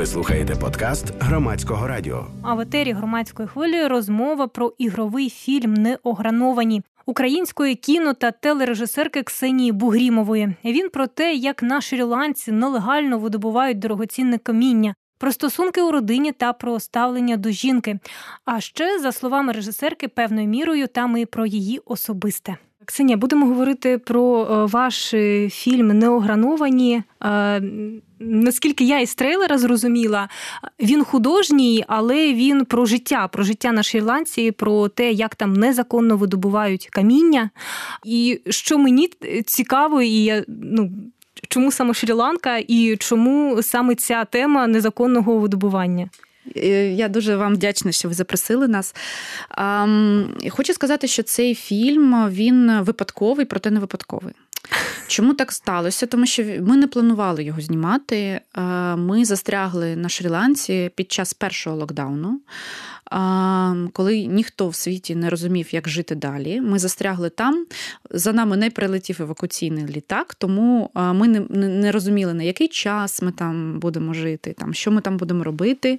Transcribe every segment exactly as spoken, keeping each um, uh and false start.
Ви слухаєте подкаст Громадського радіо. А в етері Громадської хвилі розмова про ігровий фільм «Неограновані» української кіно- та телережисерки Ксенії Бугрімової. Він про те, як на Шрі-Ланці нелегально видобувають дорогоцінне каміння, про стосунки у родині та про ставлення до жінки. А ще, за словами режисерки, певною мірою там і про її особисте. Ксенія, будемо говорити про ваш фільм «Неограновані». Наскільки я із трейлера зрозуміла, він художній, але він про життя, про життя на Шрі-Ланці, про те, як там незаконно видобувають каміння. І що мені цікаво, і я, ну, чому саме Шрі-Ланка і чому саме ця тема незаконного видобування? Я дуже вам вдячна, що ви запросили нас. Хочу сказати, що цей фільм, він випадковий, проте не випадковий. Чому так сталося? Тому що ми не планували його знімати. Ми застрягли на Шрі-Ланці під час першого локдауну, коли ніхто в світі не розумів, як жити далі. Ми застрягли там, за нами не прилетів евакуаційний літак, тому ми не, не розуміли, на який час ми там будемо жити, там, що ми там будемо робити,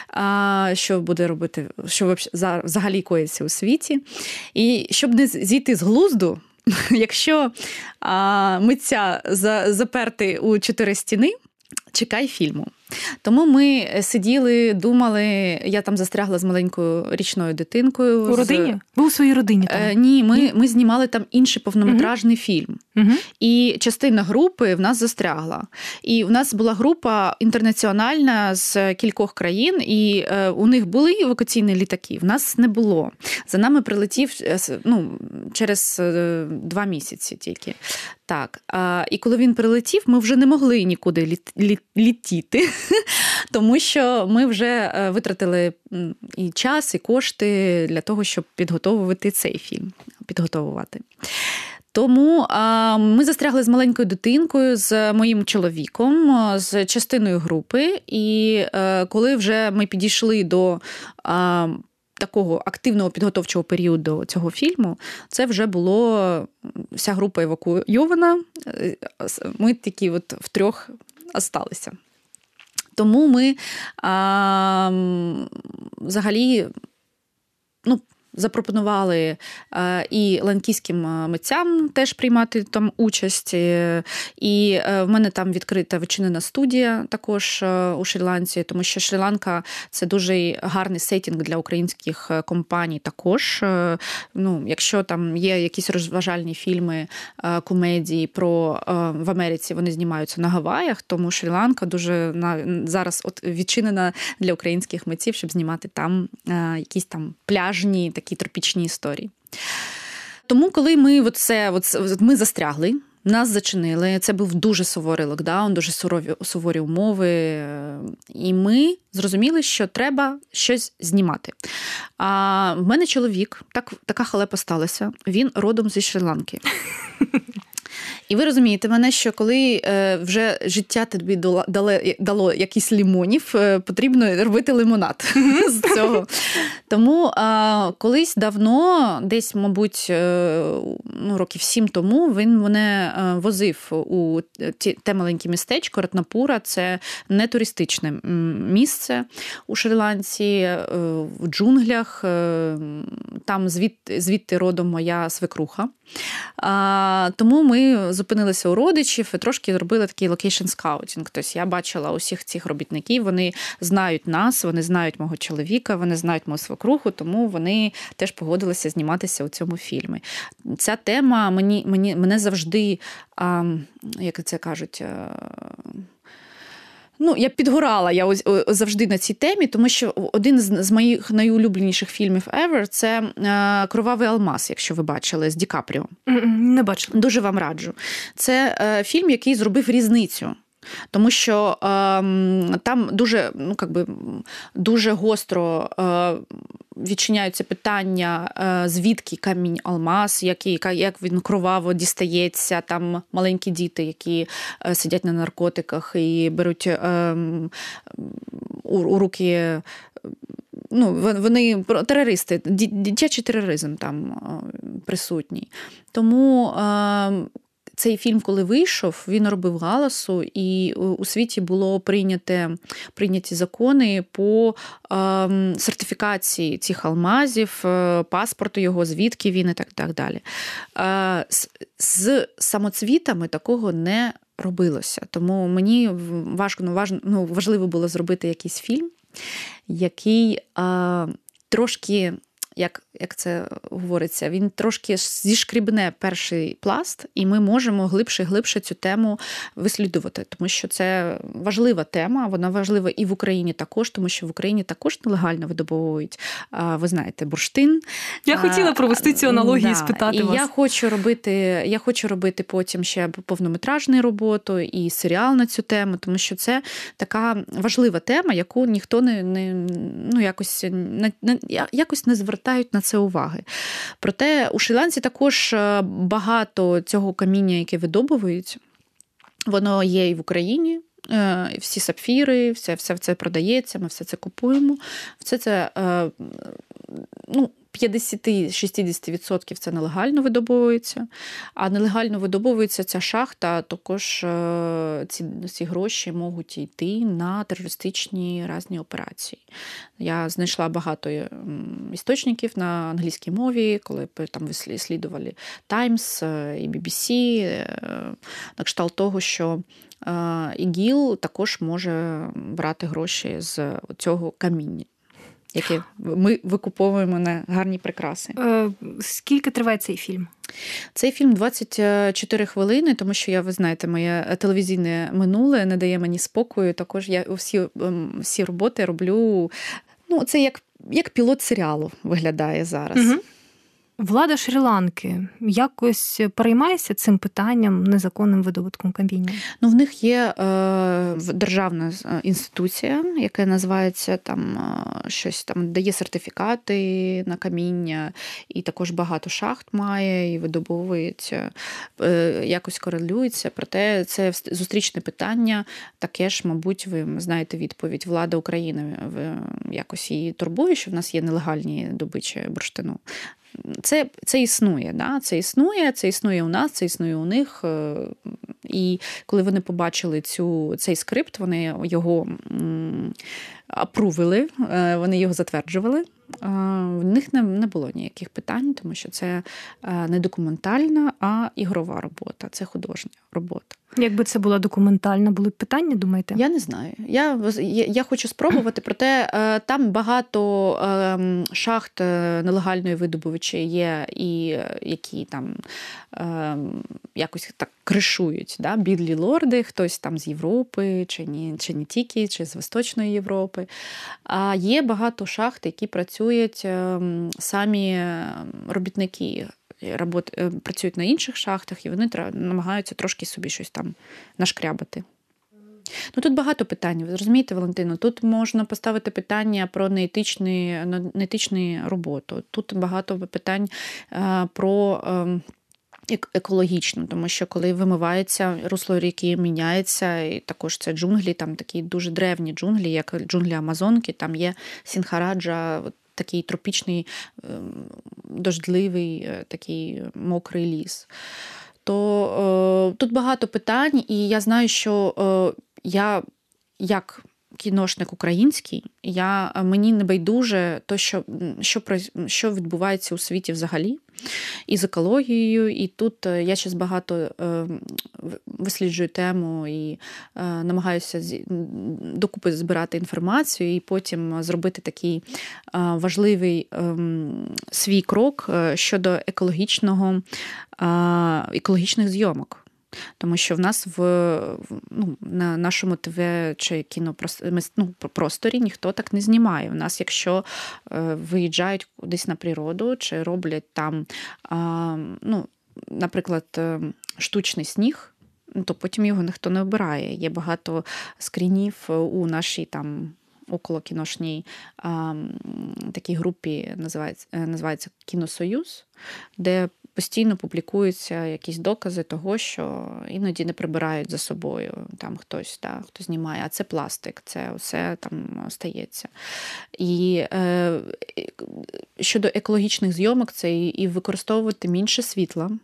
що буде робити, що взагалі коїться у світі. І щоб не зійти з глузду, якщо а, митця за, заперти у чотири стіни, чекай фільму. Тому ми сиділи, думали, я там застрягла з маленькою річною дитинкою. У родині? Ви у своїй родині там? Е, ні, ми, Ні? ми знімали там інший повнометражний угу. фільм. Угу. І частина групи в нас застрягла. І в нас була група інтернаціональна з кількох країн, і е, у них були евакуаційні літаки, в нас не було. За нами прилетів ну, через е, два місяці тільки. Так. А, і коли він прилетів, ми вже не могли нікуди літ, літ, літіти. Тому що ми вже витратили і час, і кошти для того, щоб підготовувати цей фільм. Підготовувати. Тому а, ми застрягли з маленькою дитинкою, з моїм чоловіком, з частиною групи. І а, коли вже ми підійшли до а, такого активного підготовчого періоду цього фільму, це вже було вся група евакуйована. Ми такі от втрьох осталися. Тому ми а, взагалі ну, запропонували а, і ланкійським митцям теж приймати там участь. І а, в мене там відкрита відчинена студія також а, у Шрі-Ланці, тому що Шрі-Ланка – це дуже гарний сеттинг для українських компаній також. А, ну, якщо там є якісь розважальні фільми, а, комедії про а, в Америці, вони знімаються на Гаваях, тому Шрі-Ланка дуже на, зараз от відчинена для українських митців, щоб знімати там а, якісь там пляжні такі тропічні історії. Тому, коли ми, от це, от, ми застрягли, нас зачинили, це був дуже суворий локдаун, дуже сурові, суворі умови, і ми зрозуміли, що треба щось знімати. А в мене чоловік, так, така халепа сталася, він родом зі Шрі-Ланки. І ви розумієте мене, що коли вже життя тобі дало, дало якісь лимонів, потрібно робити лимонад з цього. Тому колись давно, десь, мабуть, ну, років сім тому, він мене возив у те маленьке містечко Ратнапура. Це не туристичне місце у Шрі-Ланці, в джунглях. Там звідти, звідти родом моя свекруха. Тому ми зупинилися у родичів і трошки зробили такий локейшн-скаутінг. Тобто я бачила усіх цих робітників, вони знають нас, вони знають мого чоловіка, вони знають мою свекруху, тому вони теж погодилися зніматися у цьому фільмі. Ця тема мені, мені, мене завжди, а, як це кажуть, а, ну, я підгорала я ось, ось, завжди на цій темі, тому що один з, з моїх найулюбленіших фільмів ever – це е, «Кровавий алмаз», якщо ви бачили, з Ді Капріо. Не бачила. Дуже вам раджу. Це е, фільм, який зробив різницю. Тому що е, там дуже, ну, как би, дуже гостро е, відчиняються питання, е, звідки камінь алмаз, який, як він кроваво дістається, там маленькі діти, які е, сидять на наркотиках і беруть е, у, у руки, ну, вони терористи, дитячий тероризм там присутній. Тому е, цей фільм, коли вийшов, він робив галасу, і у світі було прийняте, прийняті закони по е, сертифікації цих алмазів, е, паспорту його, звідки він і так, так далі. Е, з, з самоцвітами такого не робилося. Тому мені важко, ну, важ, ну, важливо було зробити якийсь фільм, який е, трошки, як, як це говориться, він трошки зішкрібне перший пласт, і ми можемо глибше-глибше цю тему вислідувати, тому що це важлива тема, вона важлива і в Україні також, тому що в Україні також нелегально видобовують, ви знаєте, бурштин. Я хотіла провести цю аналогію і да, спитати і вас. Я хочу робити, я хочу робити потім ще повнометражну роботу і серіал на цю тему, тому що це така важлива тема, яку ніхто не, не ну, якось, не, не, якось не звертають на це уваги. Проте у Шрі-Ланці також багато цього каміння, яке видобувають, воно є і в Україні. Всі сапфіри, все, все це продається, ми все це купуємо. Все це, ну, п'ятдесят-шістдесят відсотків це нелегально видобовується, а нелегально видобовується ця шахта, також ці, ці гроші можуть йти на терористичні різні операції. Я знайшла багато істочників на англійській мові, коли там вислідували Times і бі бі сі, на кшталт того, що ІГІЛ також може брати гроші з цього каміння, яке ми викуповуємо на гарні прикраси. Е, скільки триває цей фільм? Цей фільм двадцять чотири хвилини, тому що, я, ви знаєте, моє телевізійне минуле не дає мені спокою. Також я всі, всі роботи роблю, ну, це як, як пілот серіалу виглядає зараз. Угу. Влада Шрі-Ланки якось переймається цим питанням, незаконним видобутком каміння? Ну, в них є е, державна інституція, яка називається там щось там, дає сертифікати на каміння, і також багато шахт має, і видобовується, е, якось корелюється. Проте це зустрічне питання, таке ж, мабуть, ви знаєте відповідь. Влада України якось її турбує, що в нас є нелегальні добичі бурштину. Це, це існує, да? це існує, це існує у нас, це існує у них. І коли вони побачили цю, цей скрипт, вони його апрувили, вони його затверджували. В них не, не було ніяких питань, тому що це не документальна, а ігрова робота, це художня робота. Якби це була документальна, були б питання, думаєте? Я не знаю. Я, я, я хочу спробувати, проте там багато шахт нелегальної видобувачі є, і які там якось так кришують, да? Бідлі лорди, хтось там з Європи, чи не, чи не тільки, чи з Восточної Європи. А є багато шахт, які працюють самі робітники, Робот, працюють на інших шахтах, і вони намагаються трошки собі щось там нашкрябати. Ну, тут багато питань, ви розумієте, Валентино? Тут можна поставити питання про неетичну, неетичну роботу. Тут багато питань про екологічну, тому що коли вимивається, русло ріки міняється, і також це джунглі, там такі дуже древні джунглі, як джунглі Амазонки, там є Сінхараджа, такий тропічний, дождливий, такий мокрий ліс. То е, тут багато питань, і я знаю, що е, я, як кіношник український, я, мені не байдуже то, що, що, що відбувається у світі взагалі, і з екологією, і тут я зараз багато е, висліджую тему і е, намагаюся з, докупи збирати інформацію і потім зробити такий е, важливий е, свій крок щодо екологічного, е, екологічних зйомок. Тому що в нас в, ну, на нашому ТВ чи кінопросторі ну, ніхто так не знімає. У нас, якщо е, виїжджають кудись на природу, чи роблять там, е, ну, наприклад, е, штучний сніг, то потім його ніхто не обирає. Є багато скрінів у нашій там околокіношній е, такій групі, називається, називається «Кіносоюз», де постійно публікуються якісь докази того, що іноді не прибирають за собою там хтось, да, хто знімає, а це пластик, це все там стається. І е, щодо екологічних зйомок, це і, і використовувати менше світла,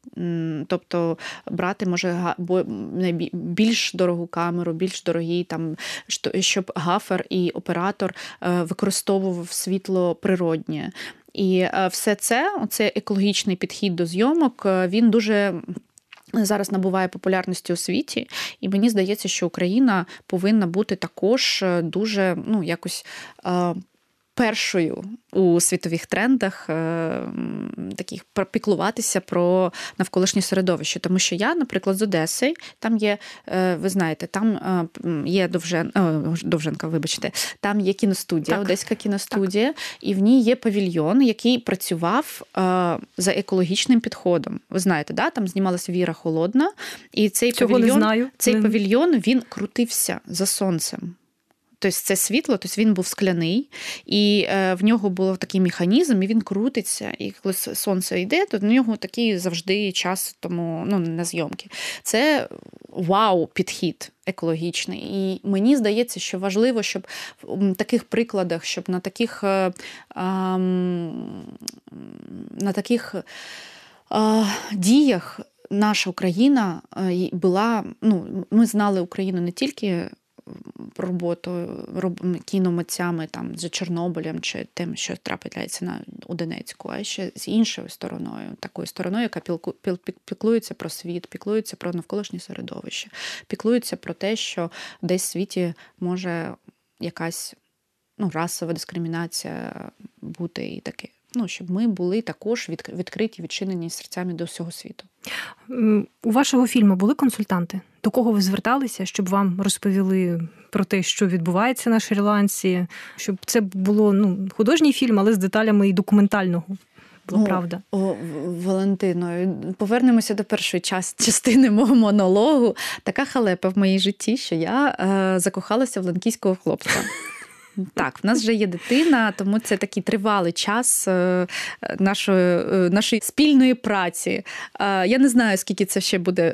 Тобто брати, може, більш дорогу камеру, більш дорогі, там, щоб гафер і оператор використовував світло природнє. І все це, оцей екологічний підхід до зйомок, він дуже зараз набуває популярності у світі, і мені здається, що Україна повинна бути також дуже, ну, якось першою у світових трендах таких піклуватися про навколишнє середовище. Тому що я, наприклад, з Одеси, там є, ви знаєте, там є Довжен, Довженка, вибачте, там є кіностудія, так. Одеська кіностудія, так. І в ній є павільйон, який працював за екологічним підходом. Ви знаєте, да? Там знімалася Віра Холодна, і цей Цього павільйон, не знаю. цей не... павільйон, він крутився за сонцем. Тобто це світло, тобто він був скляний, і в нього був такий механізм, і він крутиться, і коли сонце йде, то в нього такий завжди час тому, ну, на зйомки. Це вау-підхід екологічний. І мені здається, що важливо, щоб в таких прикладах, щоб на таких, на таких діях наша Україна була, ну, ми знали Україну не тільки роботу кіномитцями там, з Чорнобилем чи тим, що трапляється на, у Донецьку, а ще з іншою стороною, такою стороною, яка пілку, піл, піклується про світ, піклується про навколишнє середовище, піклується про те, що десь в світі може якась, ну, расова дискримінація бути і таке. Ну, щоб ми були також від, відкриті, відчинені серцями до всього світу. У вашого фільму були консультанти? До кого ви зверталися, щоб вам розповіли про те, що відбувається на Шрі-Ланці? Щоб це було, ну, художній фільм, але з деталями і документального. Була, правда. О, о, Валентино, повернемося до першої частини мого монологу. Така халепа в моїй житті, що я е, закохалася в ланкійського хлопця. Так, в нас вже є дитина, тому це такий тривалий час нашої, нашої спільної праці. Я не знаю, скільки це ще буде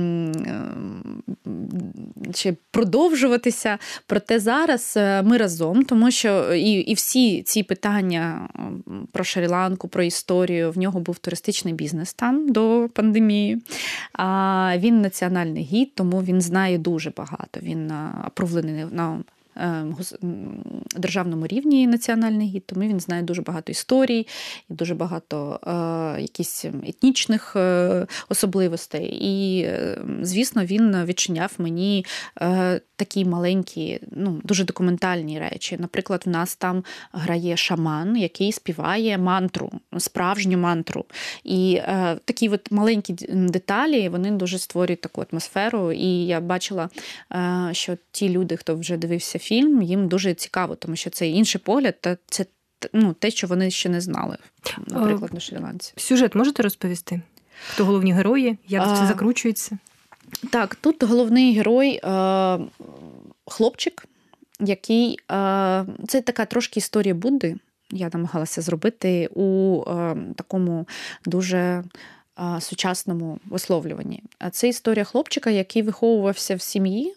ще продовжуватися, проте зараз ми разом, тому що і, і всі ці питання про Шрі-Ланку, про історію, в нього був туристичний бізнес там до пандемії. Він національний гід, тому він знає дуже багато. Він апровлений на державному рівні національний гід, тому він знає дуже багато історій, і дуже багато е, якісь етнічних е, особливостей. І, е, звісно, він відчиняв мені е, такі маленькі, ну, дуже документальні речі. Наприклад, в нас там грає шаман, який співає мантру, справжню мантру. І е, такі от маленькі деталі, вони дуже створюють таку атмосферу. І я бачила, е, що ті люди, хто вже дивився фільм, їм дуже цікаво, тому що це інший погляд, та це, ну, те, що вони ще не знали, наприклад, на Шрі-Ланці. Сюжет можете розповісти? Хто головні герої? Як а, це закручується? Так, тут головний герой е, хлопчик, який... Е, це така трошки історія Будди. Я намагалася зробити у е, такому дуже е, сучасному висловлюванні. Це історія хлопчика, який виховувався в сім'ї,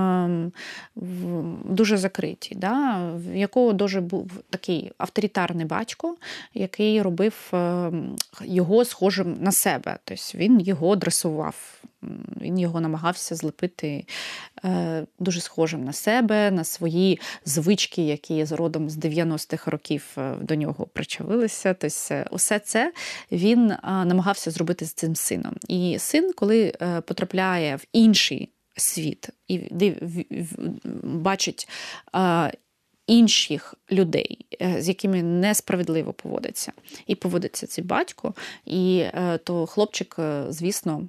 дуже закриті, да? В якого дуже був такий авторитарний батько, який робив його схожим на себе. Тобто він його дресував, він його намагався злепити дуже схожим на себе, на свої звички, які з родом з дев'яностих років до нього причавилися. Тобто усе це він намагався зробити з цим сином. І син, коли потрапляє в інший світ і бачить а, інших людей, з якими несправедливо поводиться. І поводиться цей батько, і а, то хлопчик, звісно,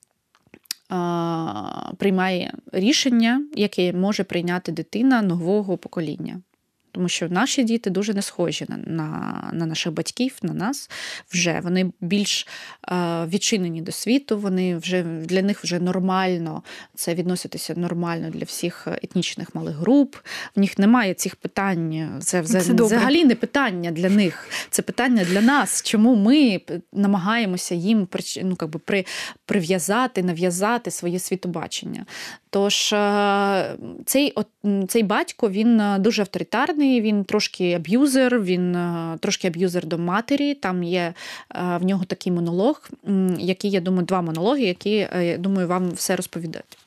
а, приймає рішення, яке може прийняти дитина нового покоління. Тому що наші діти дуже не схожі на, на, на наших батьків, на нас вже. Вони більш е, відчинені до світу, вони вже, для них вже нормально, це відноситися нормально для всіх етнічних малих груп. В них немає цих питань, це, це взагалі не питання для них, це питання для нас. Чому ми намагаємося їм, ну, якби, при, прив'язати, нав'язати своє світобачення. Тож цей, цей батько, він дуже авторитарний, він трошки аб'юзер, він трошки аб'юзер до матері. Там є в нього такий монолог, який, я думаю, два монологи, які, я думаю, вам все розповідають.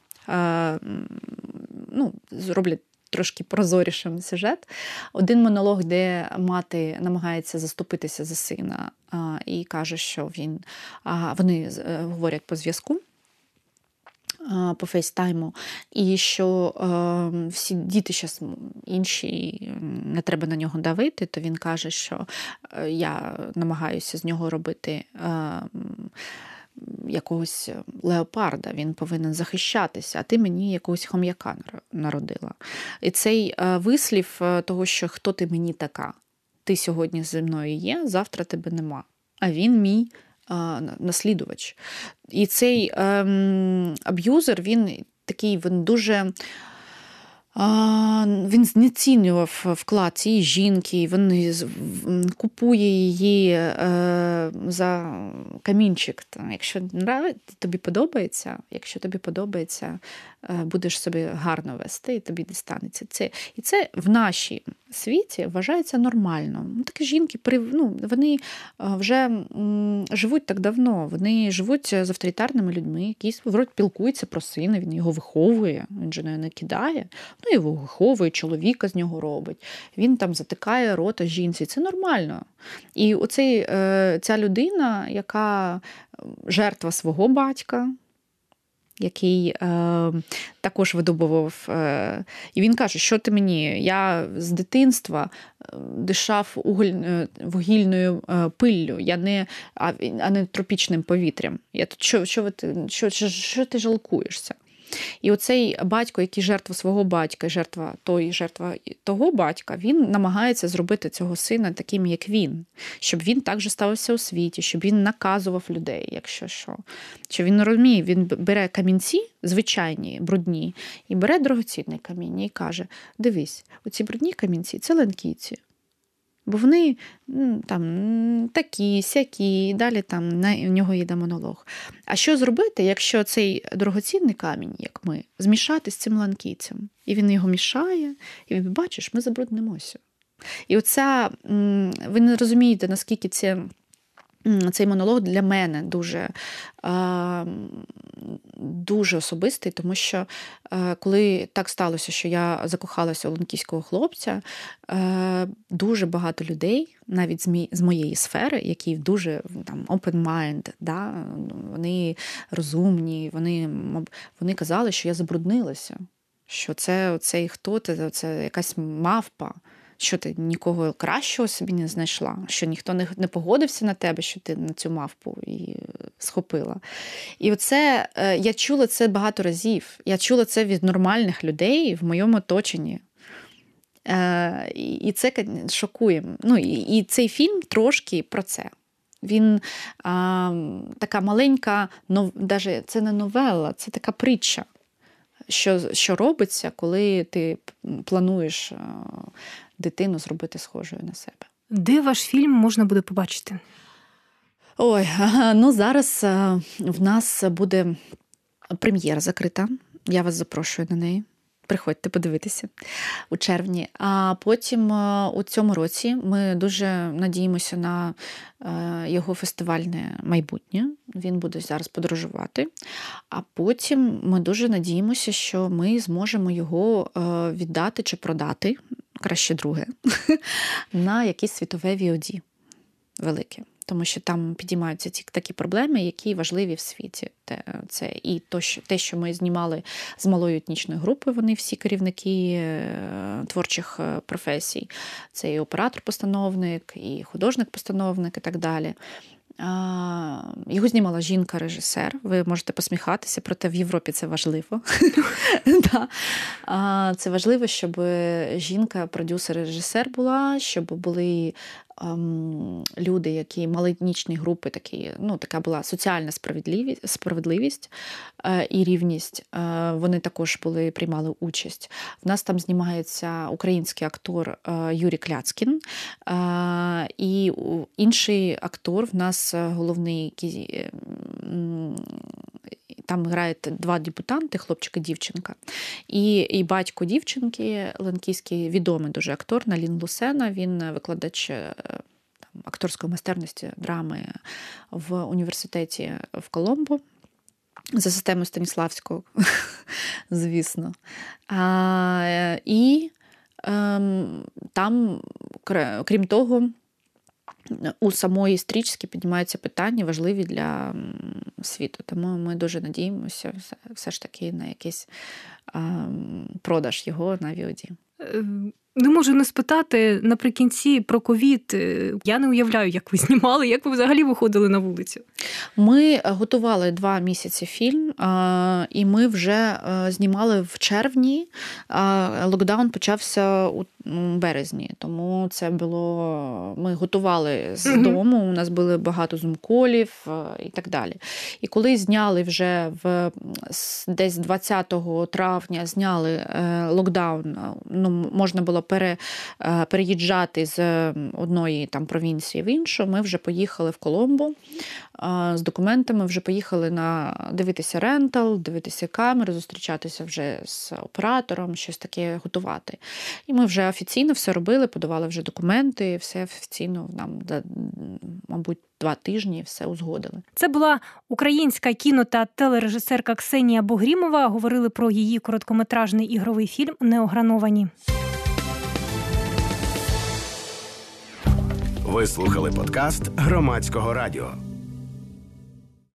Ну, зроблять трошки прозорішим сюжет. Один монолог, де мати намагається заступитися за сина і каже, що він, вони говорять по зв'язку, по фейстайму, і що е, всі діти зараз інші, не треба на нього давити, то він каже, що я намагаюся з нього робити е, якогось леопарда, він повинен захищатися, а ти мені якогось хом'яка народила. І цей е, вислів того, що хто ти мені така, ти сьогодні зі мною є, завтра тебе нема, а він мій наслідувач. І цей ем, аб'юзер, він такий, він дуже він знецінював вклад цієї жінки, він купує її е, за камінчик. Якщо тобі подобається, якщо тобі подобається, будеш собі гарно вести, і тобі дістанеться це. І це в нашій світі вважається нормально. Такі жінки, ну, вони вже м, живуть так давно, вони живуть з авторитарними людьми, які вроді пілкуються про сина, він його виховує, він же не кидає, ну, його виховує, чоловіка з нього робить, він там затикає рота жінці, це нормально. І оцей, ця людина, яка жертва свого батька, який е, також видобував. Е, і він каже, що ти мені, я з дитинства дишав уголь, вугільною е, пиллю, я не, а, а не тропічним повітрям. Я тут, що, що, що, що, що ти жалкуєшся? І оцей батько, який жертва свого батька, жертва той, жертва того батька, він намагається зробити цього сина таким, як він. Щоб він також ставився у світі, щоб він наказував людей, якщо що. Що він розуміє, він бере камінці, звичайні, брудні, і бере дорогоцінне каміння і каже, дивись, оці брудні камінці – це ланкійці. Бо вони там такі, сякі, і далі там на у нього йде монолог. А що зробити, якщо цей дорогоцінний камінь, як ми, змішати з цим ланкійцем? І він його мішає, і бачиш, ми забруднимося. І оця, ви не розумієте, наскільки це, цей монолог для мене дуже, дуже особистий, тому що коли так сталося, що я закохалася у ланкійського хлопця, дуже багато людей, навіть з моєї сфери, які дуже там, open mind, да, вони розумні, вони, вони казали, що я забруднилася, що це цей хто ти, це якась мавпа, що ти нікого кращого собі не знайшла, що ніхто не, не погодився на тебе, що ти на цю мавпу і схопила. І оце, я чула це багато разів. Я чула це від нормальних людей в моєму оточенні. І це шокує. Ну, і, і цей фільм трошки про це. Він а, така маленька, нов, даже, це не новела, це така притча, що, що робиться, коли ти плануєш дитину зробити схожою на себе. Де ваш фільм можна буде побачити? Ой, ну зараз в нас буде прем'єра закрита. Я вас запрошую на неї. Приходьте подивитися у червні. А потім у цьому році ми дуже надіємося на його фестивальне майбутнє. Він буде зараз подорожувати. А потім ми дуже надіємося, що ми зможемо його віддати чи продати, краще друге, на якесь світове ві о ді велике. Тому що там підіймаються ті такі проблеми, які важливі в світі. Це і то, що, те, що ми знімали з малої етнічної групи, вони всі керівники творчих професій. Це і оператор-постановник, і художник-постановник, і так далі. Його знімала жінка-режисер. Ви можете посміхатися, проте в Європі це важливо. Це важливо, щоб жінка-продюсер-режисер була, щоб були люди, які мали етнічні групи, такі, ну, така була соціальна справедливість, справедливість і рівність. Вони також були, приймали участь. В нас там знімається український актор Юрій Кляцкін. І інший актор в нас головний там грають два дебютанти, хлопчик і дівчинка. І, і батько дівчинки, ланкійський відомий дуже актор Налін Лусена, він викладач там, акторської майстерності, драми в університеті в Коломбо. За системою Станіславського, звісно. А, і а, там, крім того, у самої стрічки піднімаються питання важливі для світу. Тому ми дуже надіємося все, все ж таки на якийсь а, продаж його на ві о ді. Не можу не спитати наприкінці про ковід. Я не уявляю, як ви знімали, як ви взагалі виходили на вулицю. Ми готували два місяці фільм, і ми вже знімали в червні. Локдаун почався у березні, тому це було... Ми готували з дому, у нас було багато зум-колів і так далі. І коли зняли вже в десь двадцятого травня, зняли локдаун, ну, можна було пере, переїжджати з одної там провінції в іншу, ми вже поїхали в Коломбо з документами, вже поїхали на дивитися рентал, дивитися камери, зустрічатися вже з оператором, щось таке готувати. І ми вже офіційно все робили, подавали вже документи, все офіційно нам, мабуть, два тижні все узгодили. Це була українська кіно- та телережисерка Ксенія Бугрімова. Говорили про її короткометражний ігровий фільм «Неограновані». Ви слухали подкаст Громадського радіо.